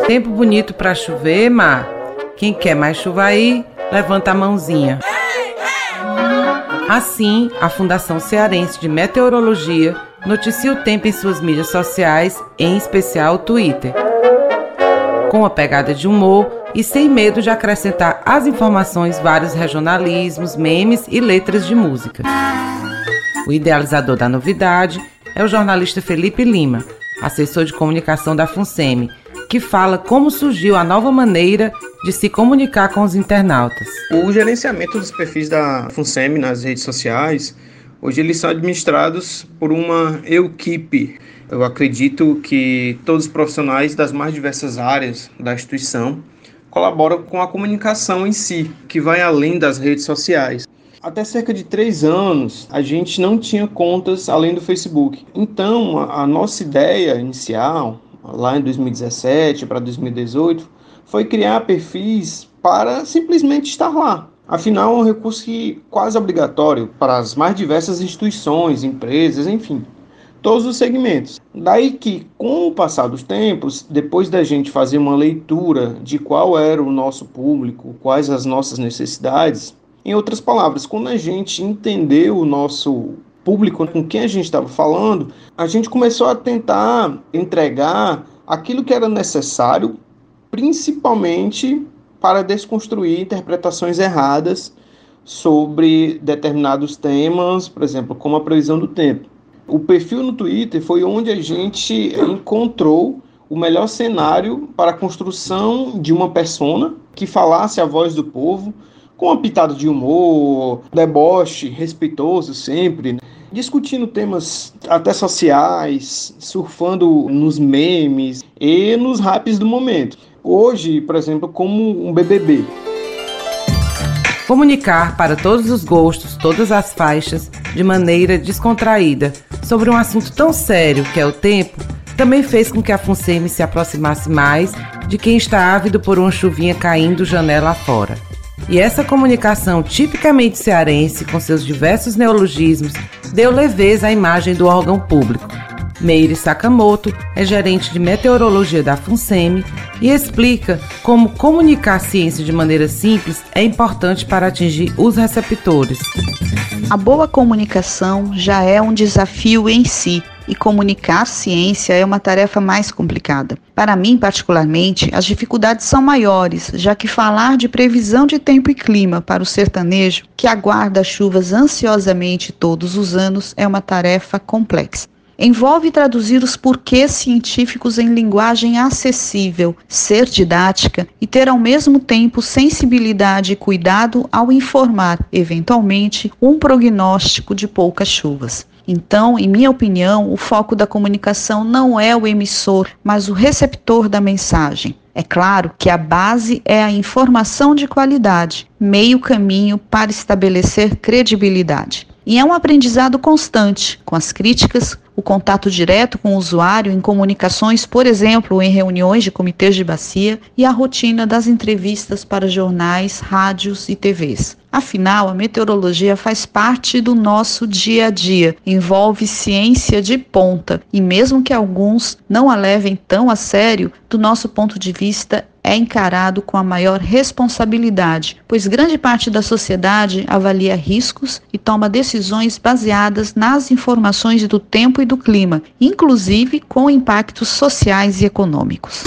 Tempo bonito pra chover, Mar. Quem quer mais chuva aí, levanta a mãozinha. Assim, a Fundação Cearense de Meteorologia noticia o tempo em suas mídias sociais, em especial o Twitter, com uma pegada de humor e sem medo de acrescentar às informações vários regionalismos, memes e letras de música. O idealizador da novidade é o jornalista Felipe Lima, assessor de comunicação da FUNSEMI, que fala como surgiu a nova maneira de se comunicar com os internautas. O gerenciamento dos perfis da FUNSEMI nas redes sociais, hoje eles são administrados por uma equipe. Eu acredito que todos os profissionais das mais diversas áreas da instituição colaboram com a comunicação em si, que vai além das redes sociais. Até cerca de 3 anos, a gente não tinha contas além do Facebook. Então, a nossa ideia inicial, lá em 2017 para 2018, foi criar perfis para simplesmente estar lá. Afinal, é um recurso quase obrigatório para as mais diversas instituições, empresas, enfim, todos os segmentos. Daí que, com o passar dos tempos, depois da gente fazer uma leitura de qual era o nosso público, quais as nossas necessidades, em outras palavras, quando a gente entendeu o nosso público com quem a gente estava falando, a gente começou a tentar entregar aquilo que era necessário, principalmente para desconstruir interpretações erradas sobre determinados temas, por exemplo, como a previsão do tempo. O perfil no Twitter foi onde a gente encontrou o melhor cenário para a construção de uma persona que falasse a voz do povo, com uma pitada de humor, deboche, respeitoso sempre, discutindo temas até sociais, surfando nos memes e nos raps do momento. Hoje, por exemplo, como um BBB. Comunicar para todos os gostos, todas as faixas, de maneira descontraída, sobre um assunto tão sério que é o tempo, também fez com que a FUNSEMI se aproximasse mais de quem está ávido por uma chuvinha caindo janela afora. E essa comunicação tipicamente cearense, com seus diversos neologismos, deu leveza à imagem do órgão público. Meire Sakamoto é gerente de meteorologia da FUNSEMI e explica como comunicar a ciência de maneira simples é importante para atingir os receptores. A boa comunicação já é um desafio em si, e comunicar ciência é uma tarefa mais complicada. Para mim, particularmente, as dificuldades são maiores, já que falar de previsão de tempo e clima para o sertanejo, que aguarda chuvas ansiosamente todos os anos, é uma tarefa complexa. Envolve traduzir os porquês científicos em linguagem acessível, ser didática e ter ao mesmo tempo sensibilidade e cuidado ao informar, eventualmente, um prognóstico de poucas chuvas. Então, em minha opinião, o foco da comunicação não é o emissor, mas o receptor da mensagem. É claro que a base é a informação de qualidade, meio caminho para estabelecer credibilidade. E é um aprendizado constante, com as críticas, o contato direto com o usuário em comunicações, por exemplo, em reuniões de comitês de bacia e a rotina das entrevistas para jornais, rádios e TVs. Afinal, a meteorologia faz parte do nosso dia a dia, envolve ciência de ponta e mesmo que alguns não a levem tão a sério, do nosso ponto de vista é encarado com a maior responsabilidade, pois grande parte da sociedade avalia riscos e toma decisões baseadas nas informações do tempo e do clima, inclusive com impactos sociais e econômicos.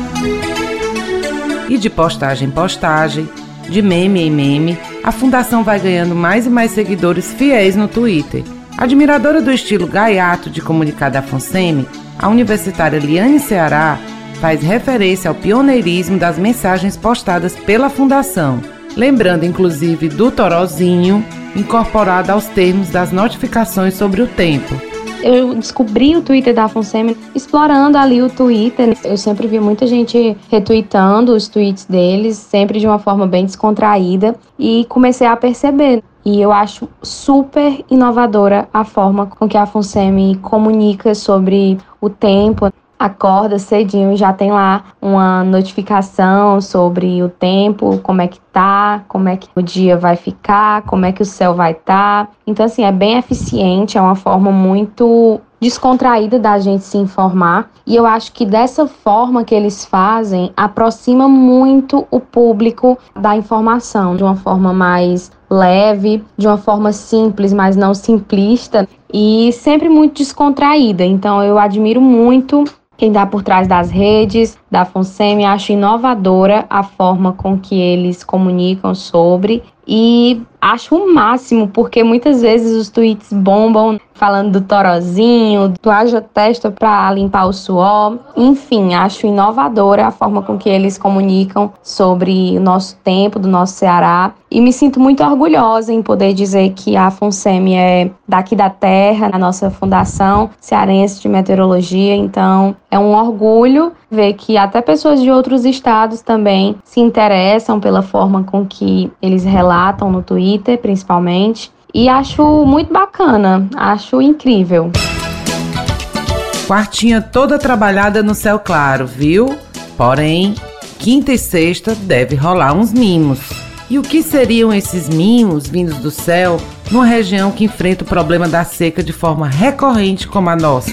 E de postagem em postagem, de meme em meme, a Fundação vai ganhando mais e mais seguidores fiéis no Twitter. Admiradora do estilo gaiato de comunicar da FUNSEMI, a universitária Liane Ceará faz referência ao pioneirismo das mensagens postadas pela Fundação, lembrando inclusive do torozinho incorporado aos termos das notificações sobre o tempo. Eu descobri o Twitter da FUNSEMI explorando ali o Twitter. Eu sempre vi muita gente retweetando os tweets deles, sempre de uma forma bem descontraída, e comecei a perceber. E eu acho super inovadora a forma com que a FUNSEMI comunica sobre o tempo. Acorda cedinho e já tem lá uma notificação sobre o tempo, como é que tá, como é que o dia vai ficar, como é que o céu vai estar. Então, assim, é bem eficiente, é uma forma muito descontraída da gente se informar, e eu acho que dessa forma que eles fazem aproxima muito o público da informação, de uma forma mais leve, de uma forma simples, mas não simplista, e sempre muito descontraída. Então eu admiro muito quem está por trás das redes, da FUNSEMI. Acho inovadora a forma com que eles comunicam sobre, e acho o máximo, porque muitas vezes os tweets bombam falando do torozinho, do haja testa para limpar o suor. Enfim, acho inovadora a forma com que eles comunicam sobre o nosso tempo, do nosso Ceará. E me sinto muito orgulhosa em poder dizer que a FUNSEMI é daqui da terra, a nossa Fundação Cearense de Meteorologia. Então, é um orgulho ver que até pessoas de outros estados também se interessam pela forma com que eles relatam no Twitter, principalmente. E acho muito bacana, acho incrível. Quartinha toda trabalhada no céu claro, viu? Porém, quinta e sexta deve rolar uns mimos. E o que seriam esses mimos vindos do céu numa região que enfrenta o problema da seca de forma recorrente como a nossa?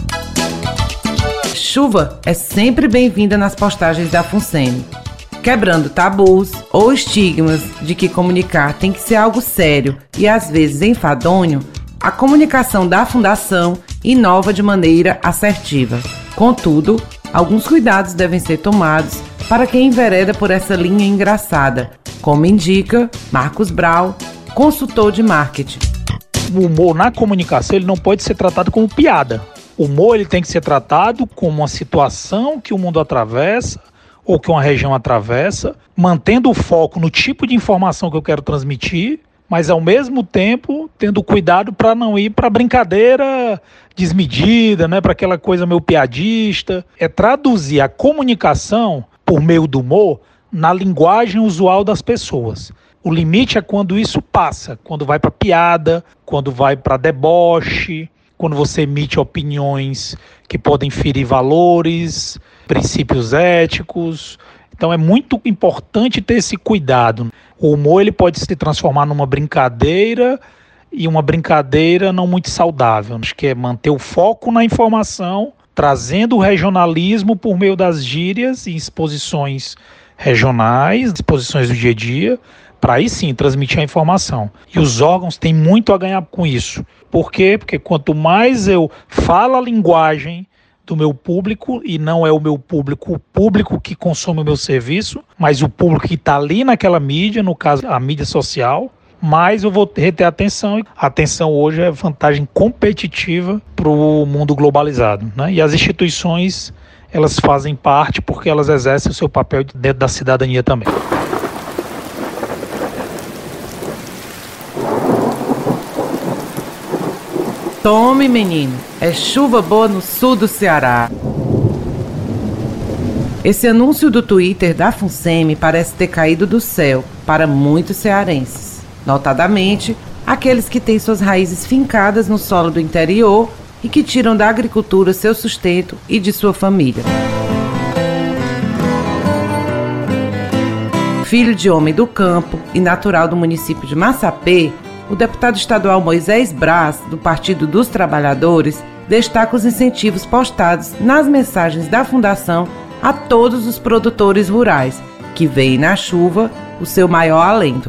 Chuva é sempre bem-vinda nas postagens da FUNSEMI, quebrando tabus ou estigmas de que comunicar tem que ser algo sério e às vezes enfadonho. A comunicação da Fundação inova de maneira assertiva. Contudo, alguns cuidados devem ser tomados para quem envereda por essa linha engraçada, como indica Marcos Brau, consultor de marketing. O humor na comunicação ele não pode ser tratado como piada. O humor ele tem que ser tratado como uma situação que o mundo atravessa ou que uma região atravessa, mantendo o foco no tipo de informação que eu quero transmitir, mas ao mesmo tempo tendo cuidado para não ir para brincadeira desmedida, né, para aquela coisa meio piadista. É traduzir a comunicação por meio do humor na linguagem usual das pessoas. O limite é quando isso passa, quando vai para piada, quando vai para deboche, quando você emite opiniões que podem ferir valores, princípios éticos. Então é muito importante ter esse cuidado. O humor ele pode se transformar numa brincadeira e uma brincadeira não muito saudável. Acho que é manter o foco na informação, trazendo o regionalismo por meio das gírias e exposições regionais, exposições do dia a dia, para aí sim transmitir a informação. E os órgãos têm muito a ganhar com isso. Por quê? Porque quanto mais eu falo a linguagem do meu público, e não é o meu público, o público que consome o meu serviço, mas o público que está ali naquela mídia, no caso a mídia social, mais eu vou reter a atenção. A atenção hoje é vantagem competitiva para o mundo globalizado, né? E as instituições, elas fazem parte porque elas exercem o seu papel dentro da cidadania também. Tome, menino, é chuva boa no sul do Ceará. Esse anúncio do Twitter da FUNSEMI parece ter caído do céu para muitos cearenses, notadamente aqueles que têm suas raízes fincadas no solo do interior e que tiram da agricultura seu sustento e de sua família. Filho de homem do campo e natural do município de Massapê, o deputado estadual Moisés Braz, do Partido dos Trabalhadores, destaca os incentivos postados nas mensagens da Fundação a todos os produtores rurais, que veem na chuva o seu maior alento.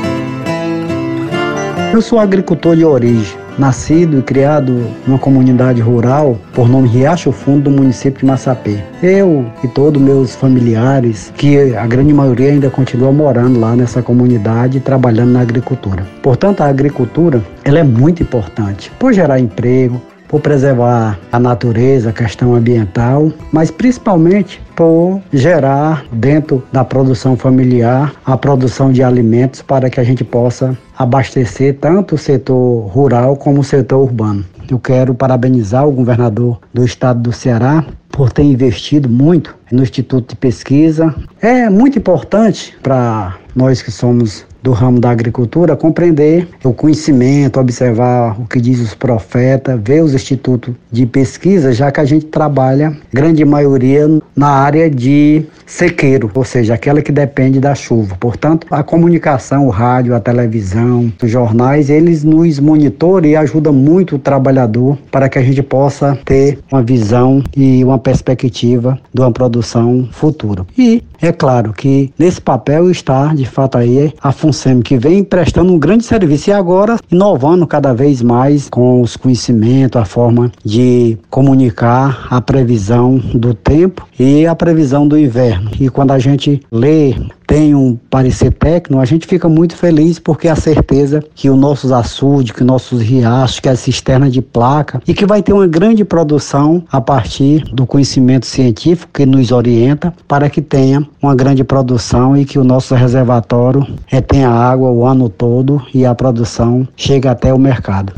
Eu sou agricultor de origem, nascido e criado numa comunidade rural por nome Riacho Fundo, do município de Massapê. Eu e todos meus familiares, que a grande maioria ainda continua morando lá nessa comunidade, trabalhando na agricultura. Portanto, a agricultura ela é muito importante por gerar emprego, por preservar a natureza, a questão ambiental, mas principalmente por gerar dentro da produção familiar a produção de alimentos para que a gente possa abastecer tanto o setor rural como o setor urbano. Eu quero parabenizar o governador do estado do Ceará por ter investido muito no Instituto de Pesquisa. É muito importante para nós que somos do ramo da agricultura, compreender o conhecimento, observar o que diz os profetas, ver os institutos de pesquisa, já que a gente trabalha, grande maioria, na área de sequeiro, ou seja, aquela que depende da chuva. Portanto, a comunicação, o rádio, a televisão, os jornais, eles nos monitoram e ajudam muito o trabalhador para que a gente possa ter uma visão e uma perspectiva de uma produção futura. E é claro que nesse papel está, de fato, aí a FUNSEMI, que vem prestando um grande serviço e agora inovando cada vez mais com os conhecimentos, a forma de comunicar a previsão do tempo e a previsão do inverno. E quando a gente lê, tem um parecer técnico, a gente fica muito feliz porque a certeza que os nossos açudes, que os nossos riachos, que a cisterna de placa e que vai ter uma grande produção a partir do conhecimento científico que nos orienta para que tenha uma grande produção e que o nosso reservatório tenha água o ano todo e a produção chegue até o mercado.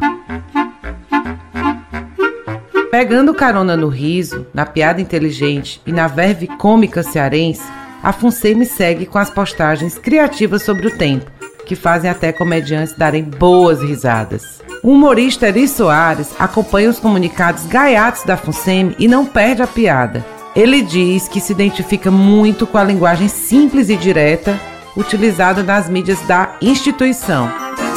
Pegando carona no riso, na piada inteligente e na verve cômica cearense, a FUNSEMI segue com as postagens criativas sobre o tempo, que fazem até comediantes darem boas risadas. O humorista Eri Soares acompanha os comunicados gaiatos da FUNSEMI e não perde a piada. Ele diz que se identifica muito com a linguagem simples e direta utilizada nas mídias da instituição.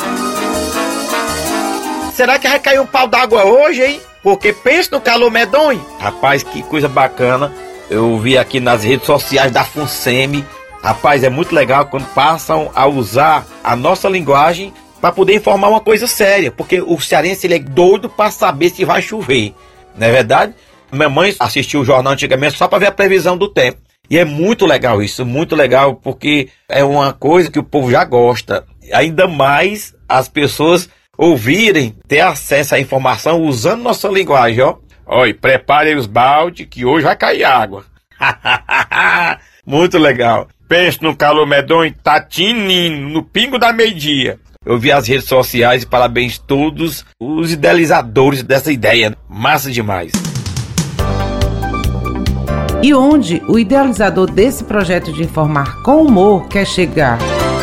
Será que vai cair um pau d'água hoje, hein? Porque pensa no calor medonho. Rapaz, que coisa bacana. Eu vi aqui nas redes sociais da FUNSEMI. Rapaz, é muito legal quando passam a usar a nossa linguagem para poder informar uma coisa séria. Porque o cearense ele é doido para saber se vai chover. Não é verdade? Minha mãe assistiu o jornal antigamente só para ver a previsão do tempo. E é muito legal isso, muito legal, porque é uma coisa que o povo já gosta. Ainda mais as pessoas ouvirem, ter acesso à informação usando nossa linguagem, ó. Olha, prepare os baldes que hoje vai cair água. Muito legal. Pense no calor medonho, tá tinindo, no pingo da meio-dia. Eu vi as redes sociais e parabéns a todos os idealizadores dessa ideia. Massa demais. E onde o idealizador desse projeto de informar com humor quer chegar?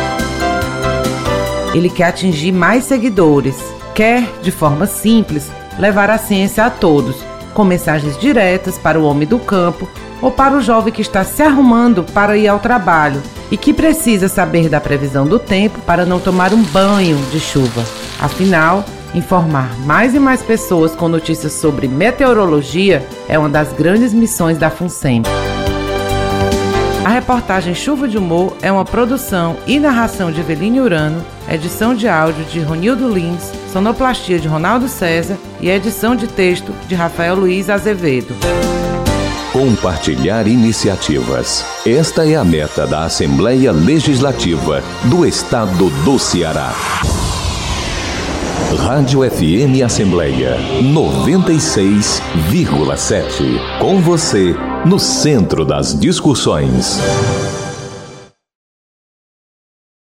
Ele quer atingir mais seguidores, quer, de forma simples, levar a ciência a todos, com mensagens diretas para o homem do campo ou para o jovem que está se arrumando para ir ao trabalho e que precisa saber da previsão do tempo para não tomar um banho de chuva. Afinal, informar mais e mais pessoas com notícias sobre meteorologia é uma das grandes missões da FUNSEMI. A reportagem Chuva de Humor é uma produção e narração de Eveline Urano, edição de áudio de Ronildo Lins, sonoplastia de Ronaldo César e edição de texto de Rafael Luiz Azevedo. Compartilhar iniciativas. Esta é a meta da Assembleia Legislativa do Estado do Ceará. Rádio FM Assembleia 96,7. Com você, no centro das discussões.